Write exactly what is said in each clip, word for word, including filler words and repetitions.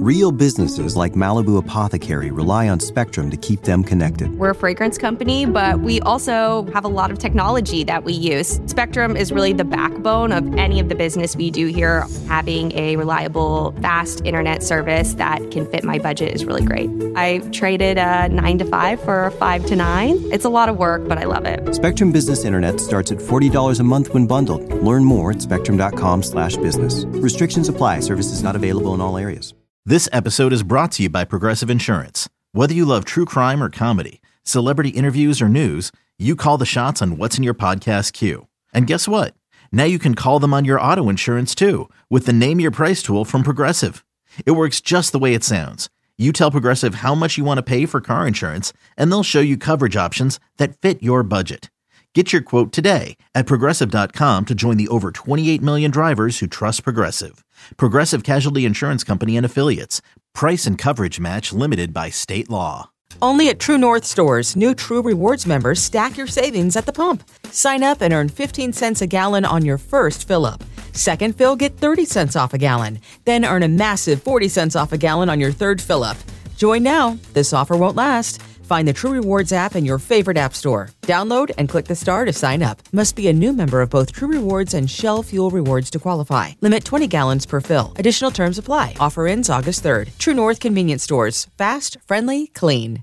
Real businesses like Malibu Apothecary rely on Spectrum to keep them connected. We're a fragrance company, but we also have a lot of technology that we use. Spectrum is really the backbone of any of the business we do here. Having a reliable, fast internet service that can fit my budget is really great. I traded a nine to five for a five to nine. It's a lot of work, but I love it. Spectrum Business Internet starts at forty dollars a month when bundled. Learn more at spectrum.com slash business. Restrictions apply. Services not available in all areas. This episode is brought to you by Progressive Insurance. Whether you love true crime or comedy, celebrity interviews or news, you call the shots on what's in your podcast queue. And guess what? Now you can call them on your auto insurance too with the Name Your Price tool from Progressive. It works just the way it sounds. You tell Progressive how much you want to pay for car insurance, and they'll show you coverage options that fit your budget. Get your quote today at Progressive dot com to join the over twenty-eight million drivers who trust Progressive. Progressive Casualty Insurance Company and Affiliates. Price and coverage match limited by state law. Only at True North stores, new True Rewards members stack your savings at the pump. Sign up and earn fifteen cents a gallon on your first fill-up. Second fill, get thirty cents off a gallon. Then earn a massive forty cents off a gallon on your third fill-up. Join now. This offer won't last. Find the True Rewards app in your favorite app store. Download and click the star to sign up. Must be a new member of both True Rewards and Shell Fuel Rewards to qualify. Limit twenty gallons per fill. Additional terms apply. Offer ends August third. True North Convenience Stores. Fast, friendly, clean.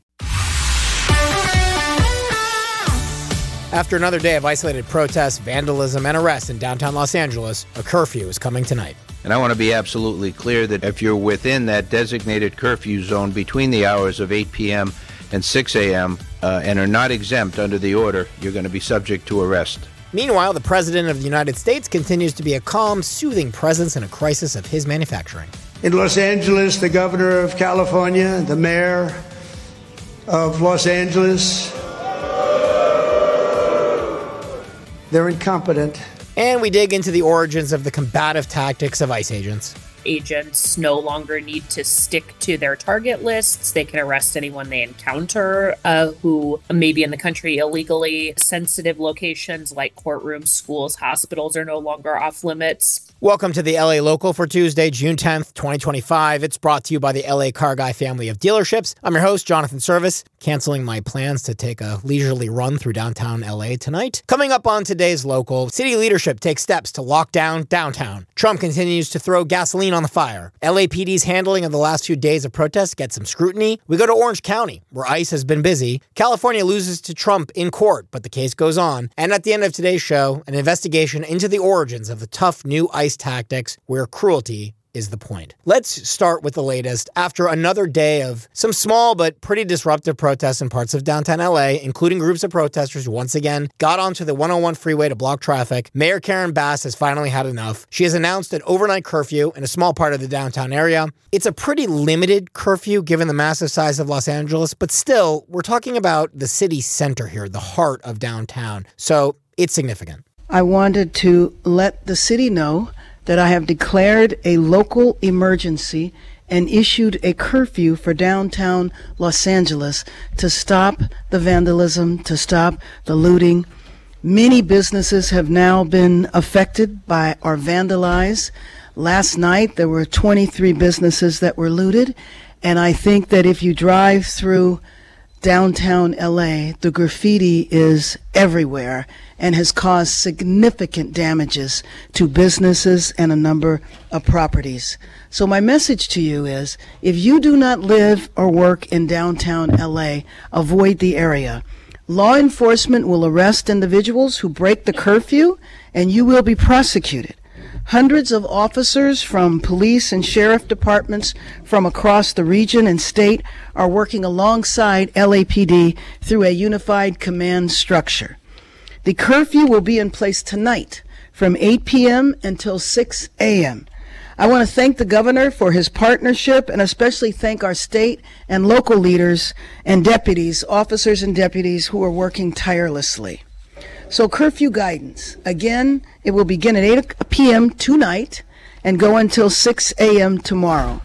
After another day of isolated protests, vandalism, and arrests in downtown Los Angeles, a curfew is coming tonight. And I want to be absolutely clear that if you're within that designated curfew zone between the hours of eight p.m. and six a.m. Uh, and are not exempt under the order, you're going to be subject to arrest. Meanwhile, the President of the United States continues to be a calm, soothing presence in a crisis of his manufacturing. In Los Angeles, the governor of California, the mayor of Los Angeles, they're incompetent. And we dig into the origins of the combative tactics of ICE agents. Agents no longer need to stick to their target lists. They can arrest anyone they encounter uh, who may be in the country illegally. Sensitive locations like courtrooms, schools, hospitals are no longer off limits. Welcome to the L A Local for Tuesday, June tenth, twenty twenty-five. It's brought to you by the L A Car Guy family of dealerships. I'm your host, Jonathan Service, canceling my plans to take a leisurely run through downtown L A tonight. Coming up on today's Local, city leadership takes steps to lock down downtown. Trump continues to throw gasoline on the fire. L A P D's handling of the last few days of protests gets some scrutiny. We go to Orange County, where ICE has been busy. California loses to Trump in court, but the case goes on. And at the end of today's show, an investigation into the origins of the tough new ICE tactics where cruelty is the point. Let's start with the latest. After another day of some small but pretty disruptive protests in parts of downtown L A, including groups of protesters who once again got onto the one oh one freeway to block traffic, Mayor Karen Bass has finally had enough. She has announced an overnight curfew in a small part of the downtown area. It's a pretty limited curfew given the massive size of Los Angeles, but still, we're talking about the city center here, the heart of downtown. So it's significant. I wanted to let the city know that I have declared a local emergency and issued a curfew for downtown Los Angeles to stop the vandalism, to stop the looting. Many businesses have now been affected by or vandalized. Last night, there were twenty-three businesses that were looted, and I think that if you drive through downtown L A, the graffiti is everywhere and has caused significant damages to businesses and a number of properties. So my message to you is, if you do not live or work in downtown L A, avoid the area. Law enforcement will arrest individuals who break the curfew, and you will be prosecuted. Hundreds of officers from police and sheriff departments from across the region and state are working alongside L A P D through a unified command structure. The curfew will be in place tonight from eight p.m. until six a.m. I want to thank the governor for his partnership and especially thank our state and local leaders and deputies, officers and deputies who are working tirelessly. So curfew guidance, again, it will begin at eight p.m. tonight and go until six a.m. tomorrow.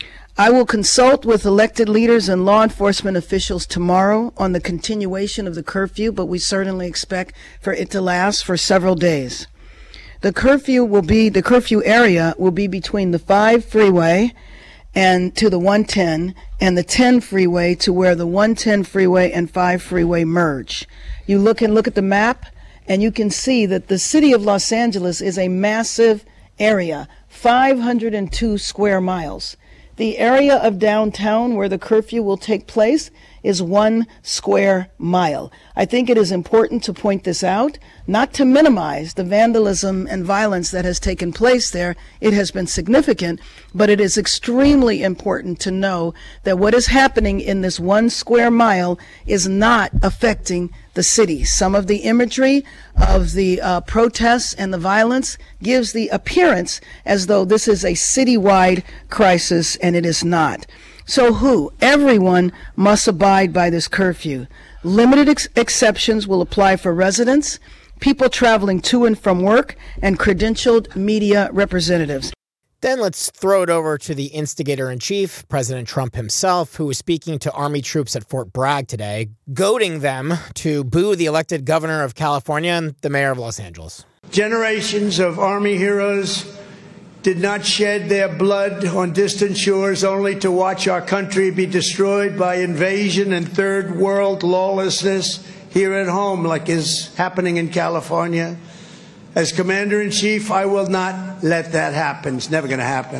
I will consult with elected leaders and law enforcement officials tomorrow on the continuation of the curfew, but we certainly expect for it to last for several days. The curfew will be, the curfew area will be between the five freeway and to the one ten and the ten freeway to where the one ten freeway and five freeway merge. You look and look at the map, and you can see that the city of Los Angeles is a massive area, five hundred two square miles. The area of downtown where the curfew will take place is one square mile. I think it is important to point this out, not to minimize the vandalism and violence that has taken place there. It has been significant, but it is extremely important to know that what is happening in this one square mile is not affecting the city. Some of the imagery of the uh, protests and the violence gives the appearance as though this is a citywide crisis, and it is not. So who? Everyone must abide by this curfew. Limited ex- exceptions will apply for residents, people traveling to and from work, and credentialed media representatives. Then let's throw it over to the instigator-in-chief, President Trump himself, who was speaking to Army troops at Fort Bragg today, goading them to boo the elected governor of California and the mayor of Los Angeles. Generations of Army heroes did not shed their blood on distant shores only to watch our country be destroyed by invasion and third world lawlessness here at home, like is happening in California. As Commander-in-Chief, I will not let that happen. It's never going to happen.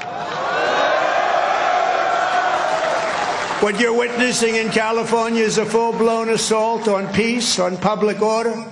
What you're witnessing in California is a full-blown assault on peace, on public order,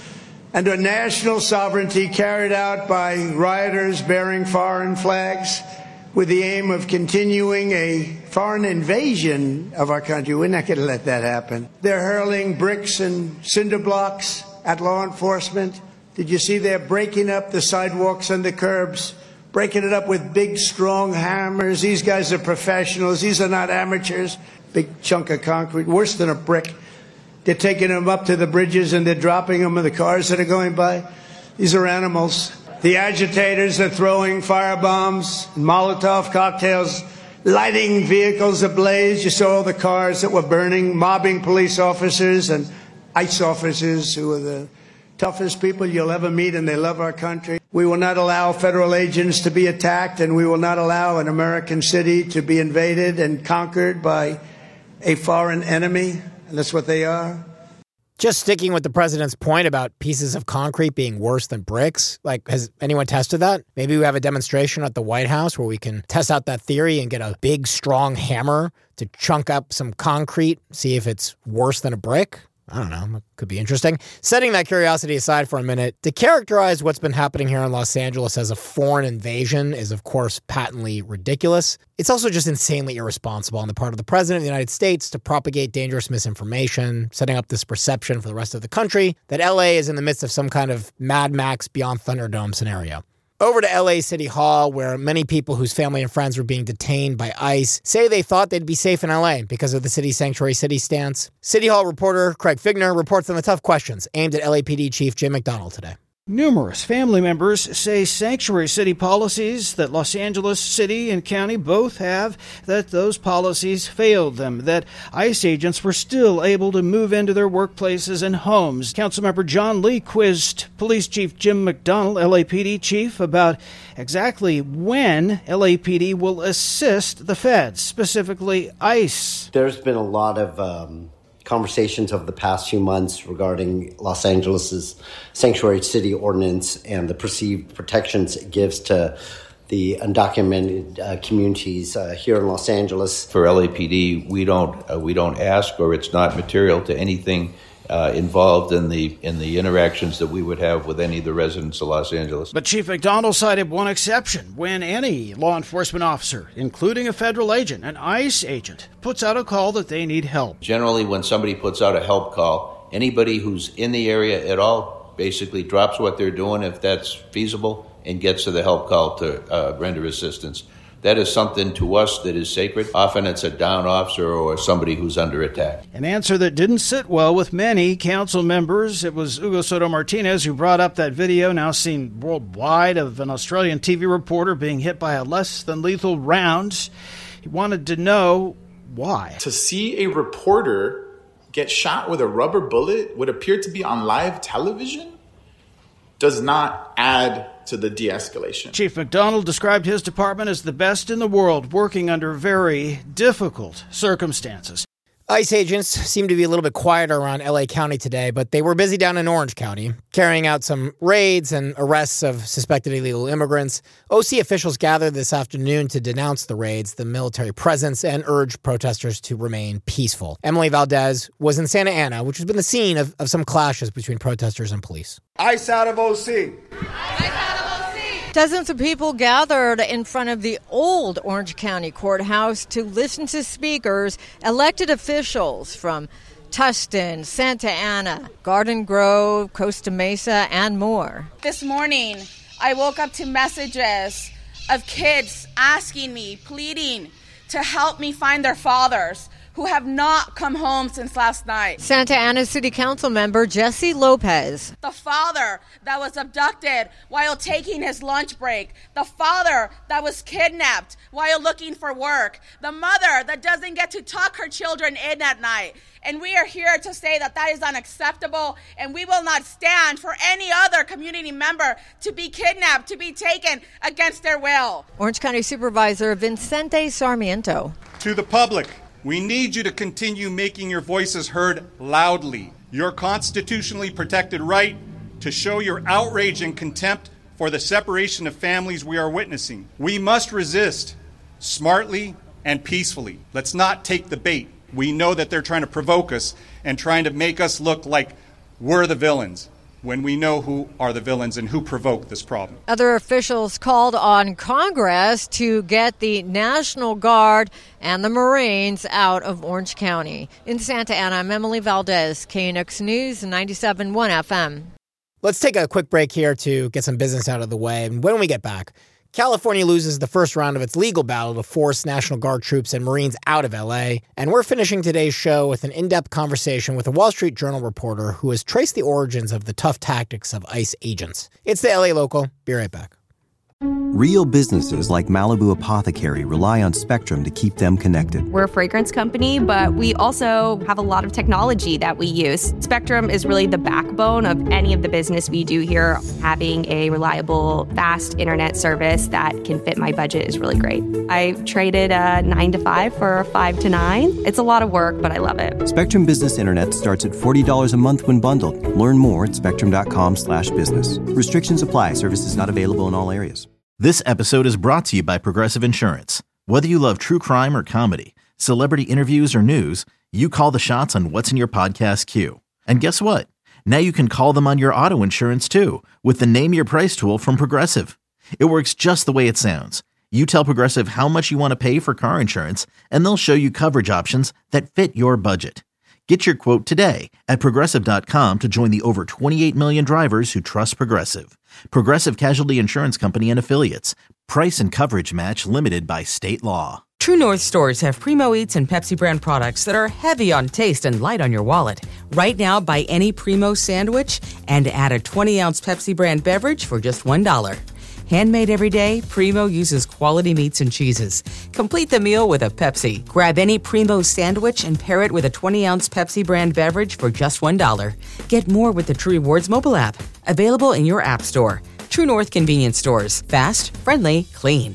and on national sovereignty carried out by rioters bearing foreign flags with the aim of continuing a foreign invasion of our country. We're not going to let that happen. They're hurling bricks and cinder blocks at law enforcement. Did you see they're breaking up the sidewalks and the curbs, breaking it up with big, strong hammers? These guys are professionals. These are not amateurs. Big chunk of concrete, worse than a brick. They're taking them up to the bridges and they're dropping them in the cars that are going by. These are animals. The agitators are throwing firebombs, Molotov cocktails, lighting vehicles ablaze. You saw the cars that were burning, mobbing police officers and ICE officers who are the toughest people you'll ever meet, and they love our country. We will not allow federal agents to be attacked, and we will not allow an American city to be invaded and conquered by a foreign enemy. And that's what they are. Just sticking with the president's point about pieces of concrete being worse than bricks, like, has anyone tested that? Maybe we have a demonstration at the White House where we can test out that theory and get a big, strong hammer to chunk up some concrete, see if it's worse than a brick. I don't know. It could be interesting. Setting that curiosity aside for a minute, to characterize what's been happening here in Los Angeles as a foreign invasion is, of course, patently ridiculous. It's also just insanely irresponsible on the part of the president of the United States to propagate dangerous misinformation, setting up this perception for the rest of the country that L A is in the midst of some kind of Mad Max Beyond Thunderdome scenario. Over to L A City Hall, where many people whose family and friends were being detained by ICE say they thought they'd be safe in L A because of the city's sanctuary city stance. City Hall reporter Craig Figner reports on the tough questions aimed at L A P D Chief Jim McDonnell today. Numerous family members say sanctuary city policies that Los Angeles City and County both have, that those policies failed them, that ICE agents were still able to move into their workplaces and homes. Councilmember John Lee quizzed Police Chief Jim McDonnell, L A P D chief, about exactly when L A P D will assist the feds, specifically ICE. There's been a lot of um conversations over the past few months regarding Los Angeles's sanctuary city ordinance and the perceived protections it gives to the undocumented uh, communities uh, here in Los Angeles. For L A P D, we don't uh, we don't ask, or it's not material to anything Uh, involved in the in the interactions that we would have with any of the residents of Los Angeles. But Chief McDonnell cited one exception: when any law enforcement officer, including a federal agent, an ICE agent, puts out a call that they need help. Generally, when somebody puts out a help call, anybody who's in the area at all basically drops what they're doing, if that's feasible, and gets to the help call to uh, render assistance. That is something to us that is sacred. Often it's a down officer or somebody who's under attack. An answer that didn't sit well with many council members. It was Hugo Soto Martinez who brought up that video, now seen worldwide, of an Australian T V reporter being hit by a less than lethal round. He wanted to know why. To see a reporter get shot with a rubber bullet would appear to be on live television? does not add to the de-escalation. Chief McDonald described his department as the best in the world, working under very difficult circumstances. ICE agents seem to be a little bit quieter around L A County today, but they were busy down in Orange County, carrying out some raids and arrests of suspected illegal immigrants. O C officials gathered this afternoon to denounce the raids, the military presence, and urge protesters to remain peaceful. Emily Valdez was in Santa Ana, which has been the scene of, of some clashes between protesters and police. ICE out of O C. Dozens of people gathered in front of the old Orange County Courthouse to listen to speakers, elected officials from Tustin, Santa Ana, Garden Grove, Costa Mesa, and more. This morning, I woke up to messages of kids asking me, pleading to help me find their fathers who have not come home since last night. Santa Ana City Council member Jesse Lopez. The father that was abducted while taking his lunch break. The father that was kidnapped while looking for work. The mother that doesn't get to tuck her children in at night. And we are here to say that that is unacceptable, and we will not stand for any other community member to be kidnapped, to be taken against their will. Orange County Supervisor Vicente Sarmiento. To the public, we need you to continue making your voices heard loudly. Your constitutionally protected right to show your outrage and contempt for the separation of families we are witnessing. We must resist smartly and peacefully. Let's not take the bait. We know that they're trying to provoke us and trying to make us look like we're the villains, when we know who are the villains and who provoked this problem. Other officials called on Congress to get the National Guard and the Marines out of Orange County. In Santa Ana, I'm Emily Valdez, K N X News, ninety-seven point one F M. Let's take a quick break here to get some business out of the way. And when we get back, California loses the first round of its legal battle to force National Guard troops and Marines out of L A. And we're finishing today's show with an in-depth conversation with a Wall Street Journal reporter who has traced the origins of the tough tactics of ICE agents. It's the L A Local. Be right back. Real businesses like Malibu Apothecary rely on Spectrum to keep them connected. We're a fragrance company, but we also have a lot of technology that we use. Spectrum is really the backbone of any of the business we do here. Having a reliable, fast internet service that can fit my budget is really great. I traded a nine to five for a five to nine. It's a lot of work, but I love it. Spectrum Business Internet starts at forty dollars a month when bundled. Learn more at spectrum.com slash business. Restrictions apply. Services not available in all areas. This episode is brought to you by Progressive Insurance. Whether you love true crime or comedy, celebrity interviews or news, you call the shots on what's in your podcast queue. And guess what? Now you can call them on your auto insurance too with the Name Your Price tool from Progressive. It works just the way it sounds. You tell Progressive how much you want to pay for car insurance, and they'll show you coverage options that fit your budget. Get your quote today at Progressive dot com to join the over twenty-eight million drivers who trust Progressive. Progressive Casualty Insurance Company and Affiliates. Price and coverage match limited by state law. True North stores have Primo Eats and Pepsi brand products that are heavy on taste and light on your wallet. Right now, buy any Primo sandwich and add a twenty-ounce Pepsi brand beverage for just one dollar. Handmade every day, Primo uses quality meats and cheeses. Complete the meal with a Pepsi. Grab any Primo sandwich and pair it with a twenty-ounce Pepsi brand beverage for just one dollar. Get more with the True Rewards mobile app. Available in your app store. True North Convenience Stores. Fast, friendly, clean.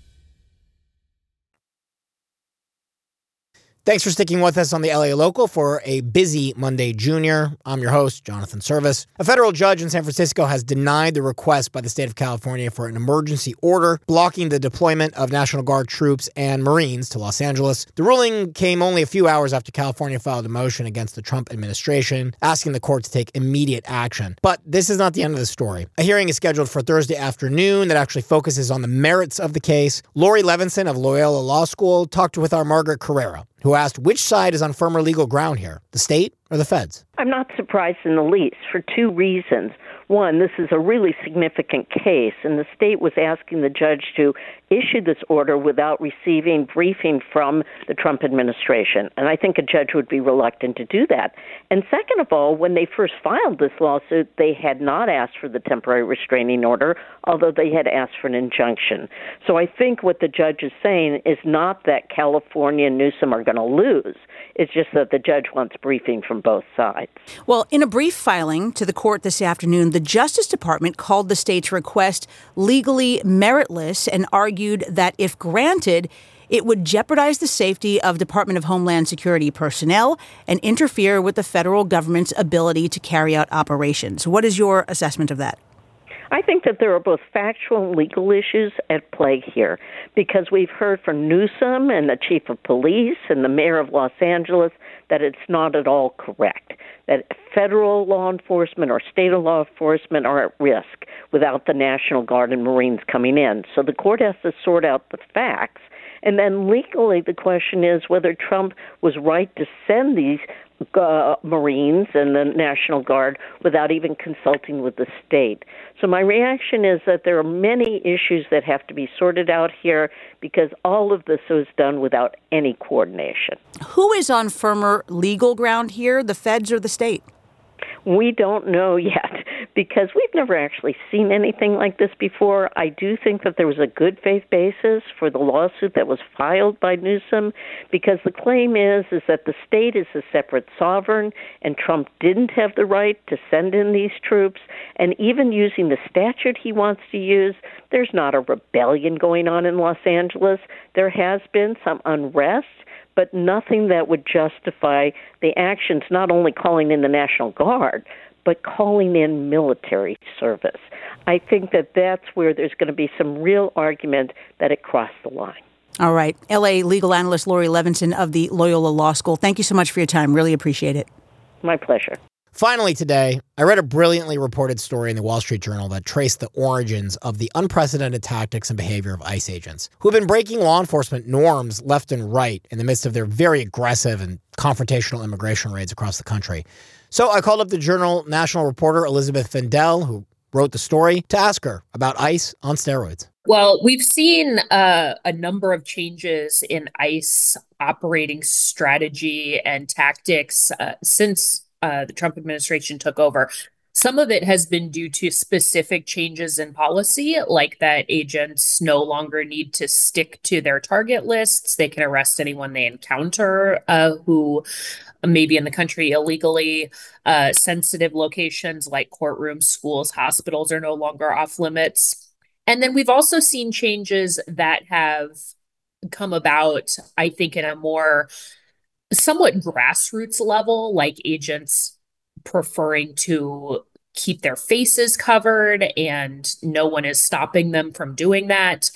Thanks for sticking with us on the L A Local for a busy Monday Junior. I'm your host, Jonathan Service. A federal judge in San Francisco has denied the request by the state of California for an emergency order blocking the deployment of National Guard troops and Marines to Los Angeles. The ruling came only a few hours after California filed a motion against the Trump administration, asking the court to take immediate action. But this is not the end of the story. A hearing is scheduled for Thursday afternoon that actually focuses on the merits of the case. Lori Levinson of Loyola Law School talked with our Margaret Carrera, who asked which side is on firmer legal ground here, the state or the feds? I'm not surprised in the least for two reasons. One, this is a really significant case, and the state was asking the judge to issue this order without receiving briefing from the Trump administration. And I think a judge would be reluctant to do that. And second of all, when they first filed this lawsuit, they had not asked for the temporary restraining order, although they had asked for an injunction. So I think what the judge is saying is not that California and Newsom are going to lose. It's just that the judge wants briefing from both sides. Well, in a brief filing to the court this afternoon, the the Justice Department called the state's request legally meritless and argued that if granted, it would jeopardize the safety of Department of Homeland Security personnel and interfere with the federal government's ability to carry out operations. What is your assessment of that? I think that there are both factual and legal issues at play here, because we've heard from Newsom and the chief of police and the mayor of Los Angeles that it's not at all correct, that federal law enforcement or state law enforcement are at risk without the National Guard and Marines coming in. So the court has to sort out the facts. And then legally, the question is whether Trump was right to send these uh, Marines and the National Guard without even consulting with the state. So my reaction is that there are many issues that have to be sorted out here, because all of this was done without any coordination. Who is on firmer legal ground here, the feds or the state? We don't know yet, because we've never actually seen anything like this before. I do think that there was a good faith basis for the lawsuit that was filed by Newsom, because the claim is, is that the state is a separate sovereign and Trump didn't have the right to send in these troops. And even using the statute he wants to use, there's not a rebellion going on in Los Angeles. There has been some unrest, but nothing that would justify the actions, not only calling in the National Guard, but calling in military service. I think that that's where there's going to be some real argument that it crossed the line. All right. L A legal analyst Laurie Levenson of the Loyola Law School. Thank you so much for your time. Really appreciate it. My pleasure. Finally today, I read a brilliantly reported story in the Wall Street Journal that traced the origins of the unprecedented tactics and behavior of ICE agents, who have been breaking law enforcement norms left and right in the midst of their very aggressive and confrontational immigration raids across the country. So I called up the Journal national reporter Elizabeth Findell, who wrote the story, to ask her about ICE on steroids. Well, we've seen uh, a number of changes in ICE operating strategy and tactics uh, since Uh, the Trump administration took over. Some of it has been due to specific changes in policy, like that agents no longer need to stick to their target lists. They can arrest anyone they encounter uh, who may be in the country illegally. Uh, sensitive locations like courtrooms, schools, hospitals are no longer off limits. And then we've also seen changes that have come about, I think, in a more somewhat grassroots level, like agents preferring to keep their faces covered and no one is stopping them from doing that.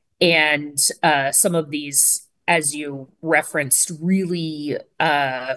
And uh, some of these, as you referenced, really uh,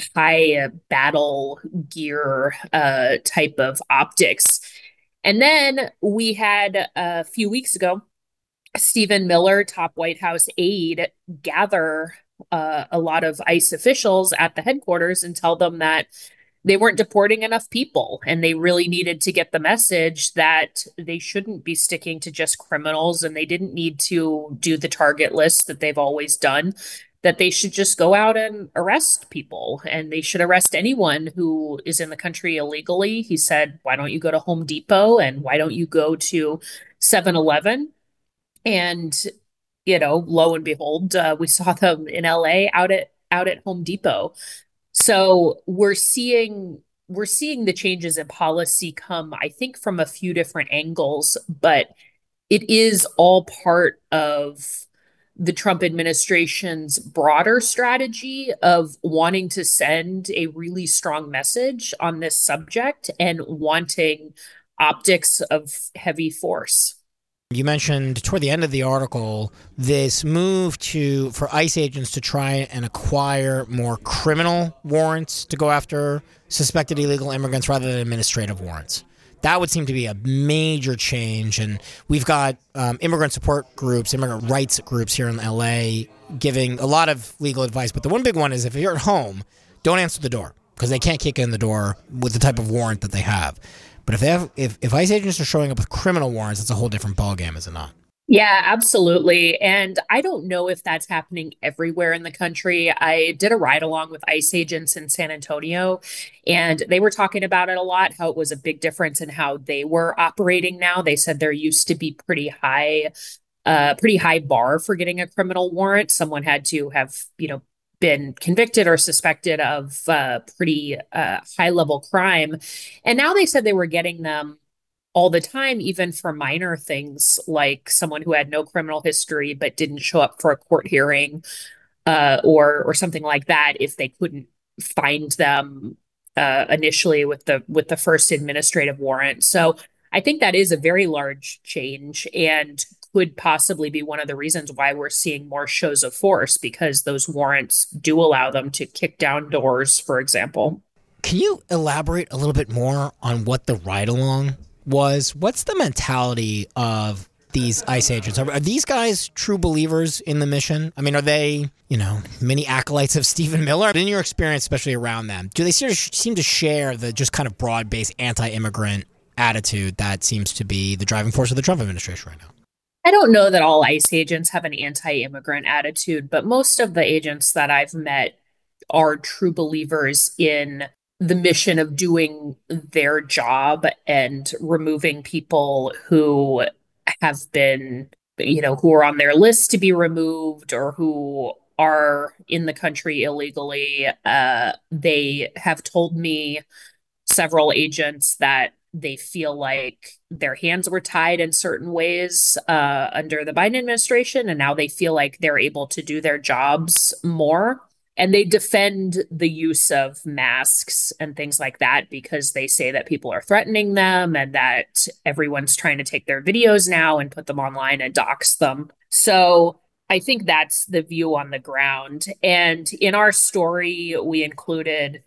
high battle gear uh, type of optics. And then we had a few weeks ago, Stephen Miller, top White House aide, gather Uh, a lot of ICE officials at the headquarters and tell them that they weren't deporting enough people, and they really needed to get the message that they shouldn't be sticking to just criminals, and they didn't need to do the target list that they've always done, that they should just go out and arrest people, and they should arrest anyone who is in the country illegally. He said, why don't you go to Home Depot, and why don't you go to seven eleven? And you know, lo and behold, uh, we saw them in L A out at out at Home Depot. So we're seeing we're seeing the changes in policy come, I think, from a few different angles, but it is all part of the Trump administration's broader strategy of wanting to send a really strong message on this subject and wanting optics of heavy force. You mentioned toward the end of the article this move to for ICE agents to try and acquire more criminal warrants to go after suspected illegal immigrants rather than administrative warrants. That would seem to be a major change. And we've got um, immigrant support groups, immigrant rights groups here in L A giving a lot of legal advice. But the one big one is if you're at home, don't answer the door, because they can't kick in the door with the type of warrant that they have. But if they have, if, if ICE agents are showing up with criminal warrants, it's a whole different ballgame, is it not? Yeah, absolutely. And I don't know if that's happening everywhere in the country. I did a ride along with ICE agents in San Antonio, and they were talking about it a lot, how it was a big difference in how they were operating now. They said there used to be pretty high, uh, pretty high bar for getting a criminal warrant. Someone had to have, you know, been convicted or suspected of uh, pretty uh, high-level crime. And now they said they were getting them all the time, even for minor things like someone who had no criminal history but didn't show up for a court hearing uh, or or something like that if they couldn't find them uh, initially with the with the first administrative warrant. So I think that is a very large change and could possibly be one of the reasons why we're seeing more shows of force, because those warrants do allow them to kick down doors, for example. Can you elaborate a little bit more on what the ride-along was? What's the mentality of these ICE agents? Are, are these guys true believers in the mission? I mean, are they, you know, many acolytes of Stephen Miller? In your experience, especially around them, do they sort of seem to share the just kind of broad-based anti-immigrant attitude that seems to be the driving force of the Trump administration right now? I don't know that all ICE agents have an anti-immigrant attitude, but most of the agents that I've met are true believers in the mission of doing their job and removing people who have been, you know, who are on their list to be removed or who are in the country illegally. Uh, they have told me, several agents, that they feel like their hands were tied in certain ways uh, under the Biden administration, and now they feel like they're able to do their jobs more. And they defend the use of masks and things like that because they say that people are threatening them and that everyone's trying to take their videos now and put them online and dox them. So I think that's the view on the ground. And in our story, we included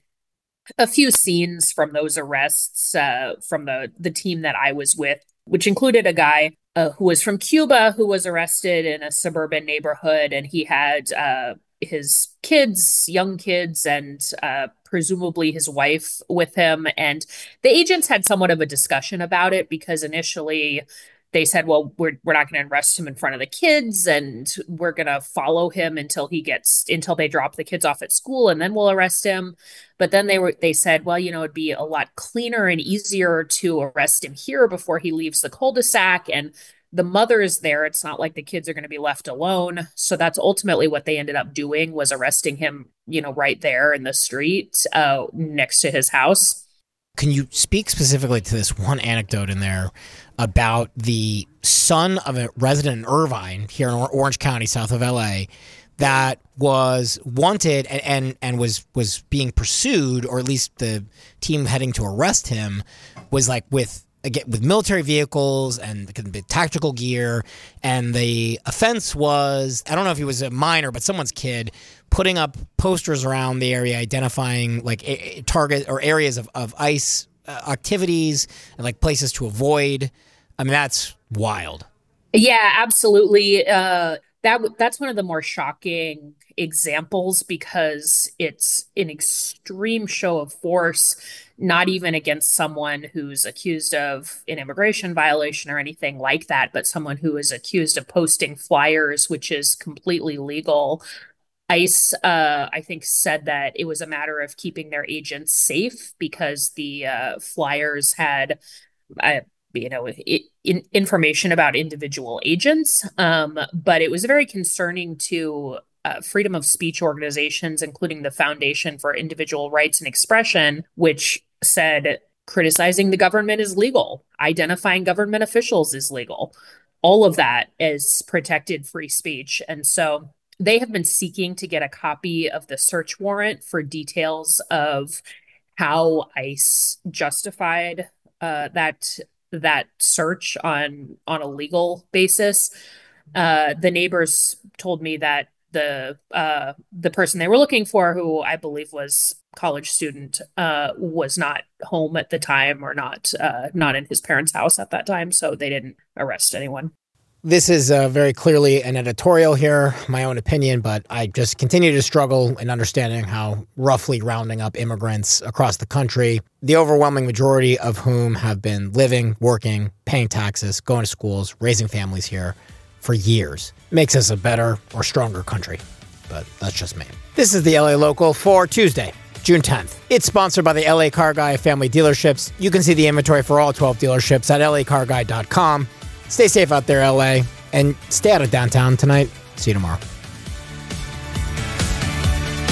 a few scenes from those arrests uh, from the, the team that I was with, which included a guy uh, who was from Cuba who was arrested in a suburban neighborhood, and he had uh, his kids, young kids, and uh, presumably his wife with him. And the agents had somewhat of a discussion about it because initially they said, well, we're we're not going to arrest him in front of the kids, and we're going to follow him until he gets until they drop the kids off at school, and then we'll arrest him. But then they were they said, well, you know, it'd be a lot cleaner and easier to arrest him here before he leaves the cul-de-sac, and the mother is there. It's not like the kids are going to be left alone. So that's ultimately what they ended up doing, was arresting him, you know, right there in the street uh, next to his house. Can you speak specifically to this one anecdote in there about the son of a resident in Irvine here in Orange County, south of L A, that was wanted and, and, and was, was being pursued, or at least the team heading to arrest him was like with again with military vehicles and the tactical gear, and the offense was, I don't know if he was a minor, but someone's kid, putting up posters around the area identifying like a, a target or areas of, of ICE uh, activities and like places to avoid. I mean, that's wild. Yeah, absolutely. Uh, that that's one of the more shocking examples because it's an extreme show of force, not even against someone who's accused of an immigration violation or anything like that, but someone who is accused of posting flyers, which is completely legal. ICE, uh, I think, said that it was a matter of keeping their agents safe because the uh, flyers had, uh, you know, it, in, information about individual agents. Um, but it was very concerning to uh, freedom of speech organizations, including the Foundation for Individual Rights and Expression, which said criticizing the government is legal, identifying government officials is legal. All of that is protected free speech. And so they have been seeking to get a copy of the search warrant for details of how ICE justified uh, that that search on on a legal basis. Uh, the neighbors told me that the uh, the person they were looking for, who I believe was a college student, uh, was not home at the time, or not uh, not in his parents' house at that time, so they didn't arrest anyone. This is uh, very clearly an editorial here, my own opinion, but I just continue to struggle in understanding how roughly rounding up immigrants across the country, the overwhelming majority of whom have been living, working, paying taxes, going to schools, raising families here for years, makes us a better or stronger country. But that's just me. This is the L A Local for Tuesday, June tenth. It's sponsored by the L A Car Guy Family Dealerships. You can see the inventory for all twelve dealerships at L A car guy dot com. Stay safe out there, L A, and stay out of downtown tonight. See you tomorrow.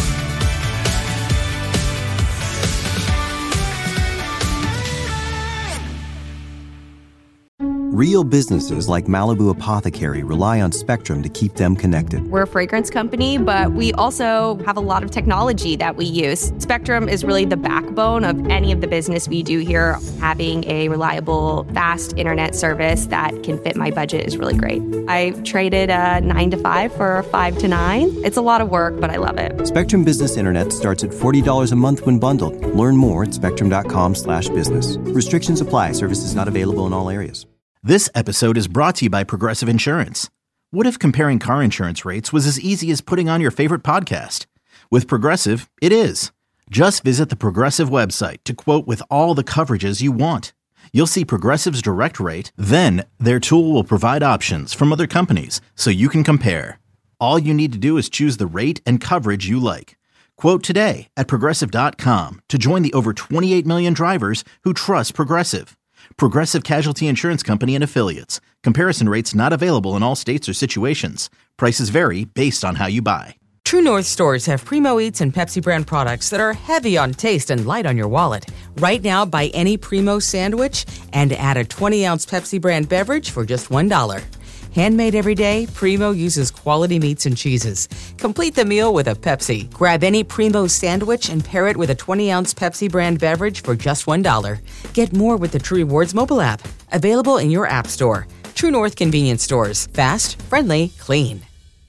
Real businesses like Malibu Apothecary rely on Spectrum to keep them connected. We're a fragrance company, but we also have a lot of technology that we use. Spectrum is really the backbone of any of the business we do here. Having a reliable, fast internet service that can fit my budget is really great. I traded a nine to five for a five to nine. It's a lot of work, but I love it. Spectrum Business Internet starts at forty dollars a month when bundled. Learn more at spectrum.com slash business. Restrictions apply. Services not available in all areas. This episode is brought to you by Progressive Insurance. What if comparing car insurance rates was as easy as putting on your favorite podcast? With Progressive, it is. Just visit the Progressive website to quote with all the coverages you want. You'll see Progressive's direct rate, then their tool will provide options from other companies so you can compare. All you need to do is choose the rate and coverage you like. Quote today at Progressive dot com to join the over twenty-eight million drivers who trust Progressive. Progressive Casualty Insurance Company and Affiliates. Comparison rates not available in all states or situations. Prices vary based on how you buy. True North stores have Primo Eats and Pepsi brand products that are heavy on taste and light on your wallet. Right now, buy any Primo sandwich and add a twenty ounce Pepsi brand beverage for just one dollar. Handmade every day, Primo uses quality meats and cheeses. Complete the meal with a Pepsi. Grab any Primo sandwich and pair it with a twenty ounce Pepsi brand beverage for just one dollar. Get more with the True Rewards mobile app. Available in your app store. True North convenience stores. Fast, friendly, clean.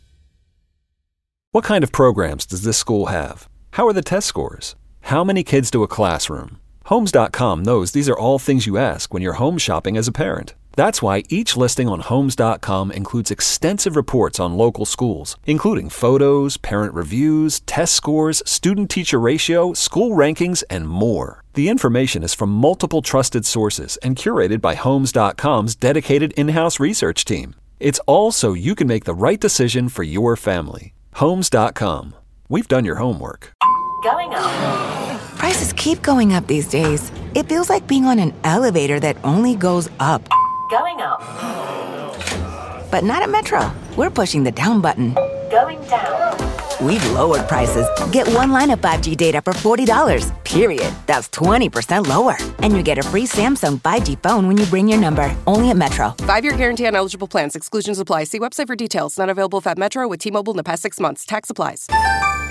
What kind of programs does this school have? How are the test scores? How many kids do a classroom? Homes dot com knows these are all things you ask when you're home shopping as a parent. That's why each listing on Homes dot com includes extensive reports on local schools, including photos, parent reviews, test scores, student-teacher ratio, school rankings, and more. The information is from multiple trusted sources and curated by Homes dot com's dedicated in-house research team. It's all so you can make the right decision for your family. Homes dot com. We've done your homework. Going up. Prices keep going up these days. It feels like being on an elevator that only goes up. Going up. But not at Metro. We're pushing the down button. Going down. We've lowered prices. Get one line of five G data for forty dollars, period. That's twenty percent lower. And you get a free Samsung five G phone when you bring your number. Only at Metro. Five-year guarantee on eligible plans. Exclusions apply. See website for details. Not available if at Metro with T-Mobile in the past six months. Tax applies.